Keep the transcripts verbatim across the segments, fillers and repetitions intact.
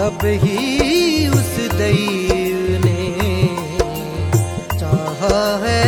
तब ही उस दैव ने चाहा है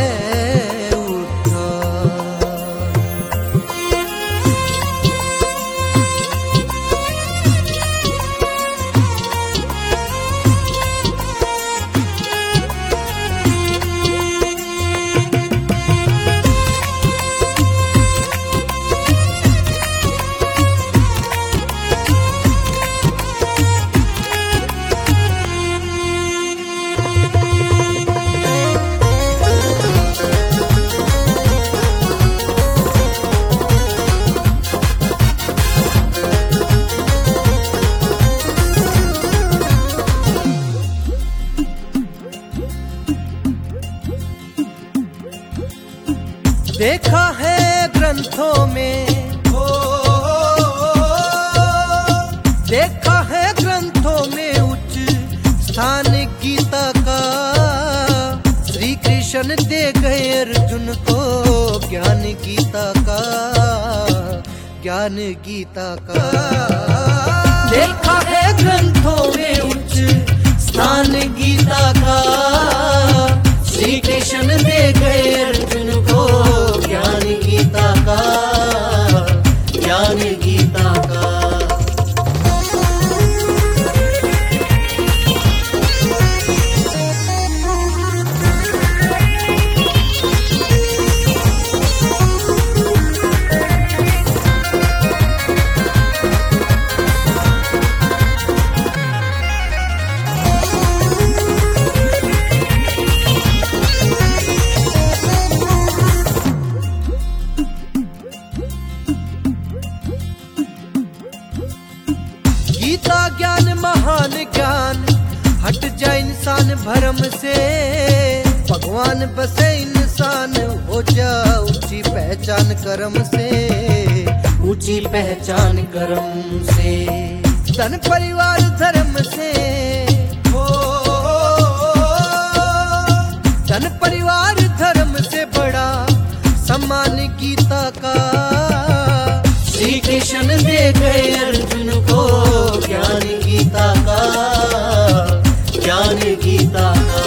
देखा है ग्रंथों में, हो देखा है ग्रंथों में उच्च स्थान गीता का। श्री कृष्ण दे गए अर्जुन को ज्ञान गीता का, ज्ञान गीता का। देखा है ग्रंथों में उच्च स्थान गीता का। श्री कृष्ण दे गए अर्जुन को ज्ञान गीता का, ज्ञान गीता का। गीता ज्ञान महान ज्ञान, हट जाए इंसान भरम से। भगवान बसे इंसान, हो जा ऊंची पहचान कर्म से, ऊंची पहचान कर्म से। धन परिवार धर्म से, हो धन परिवार धर्म से बड़ा सम्मान गीता का। श्री कृष्ण दे गए अर्जुन को ज्ञान गीता का, ज्ञान गीता का।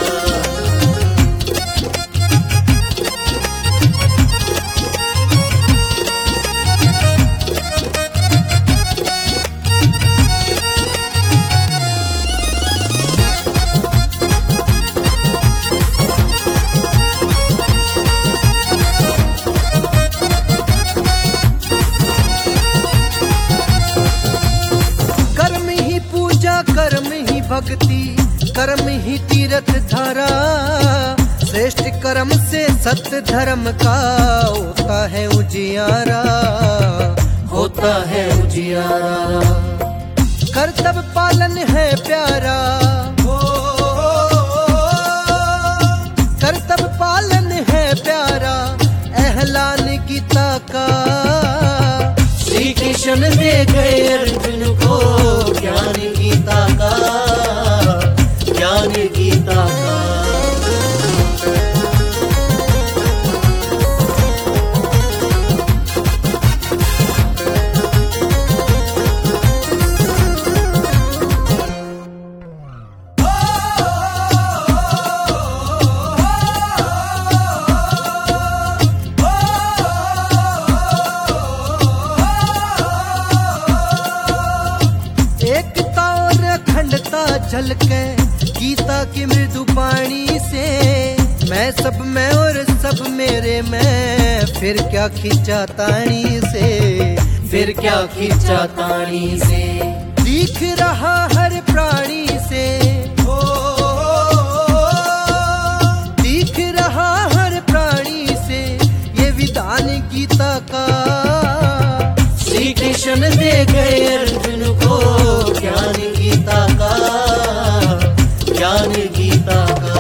कर्म ही भक्ति, कर्म ही तीर्थ धारा। श्रेष्ठ कर्म से सत्य धर्म का होता है उजियारा, होता है उजियारा। कर्तव्य पालन है प्यारा, हो कर्तव्य पालन है प्यारा। एहलान गीता का। श्री कृष्ण दे गए अर्जुन को ज्ञान गीता का, ज्ञान गीता का। झलके गीता की मृदु पानी से। मैं सब में और सब मेरे में, फिर क्या खींचा तानी से, फिर क्या खींचा तानी से। दिख रहा हर प्राणी से, हो दिख रहा हर प्राणी से ये विधान गीता का। श्री कृष्ण दे गए अर्जुन को ज्ञान गीता का, ज्ञान गीता का।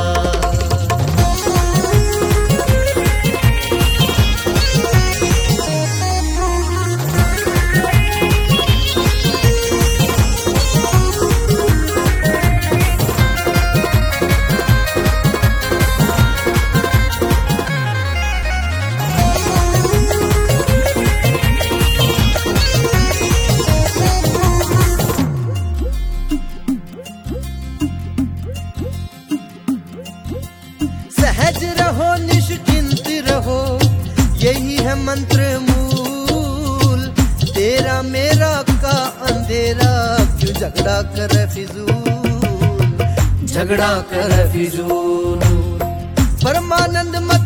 रहो निश्चिंत रहो, यही है मंत्र मूल। तेरा मेरा का अंधेरा क्यों झगड़ा कर फिजूल, झगड़ा कर फिजूल। परमानंद मत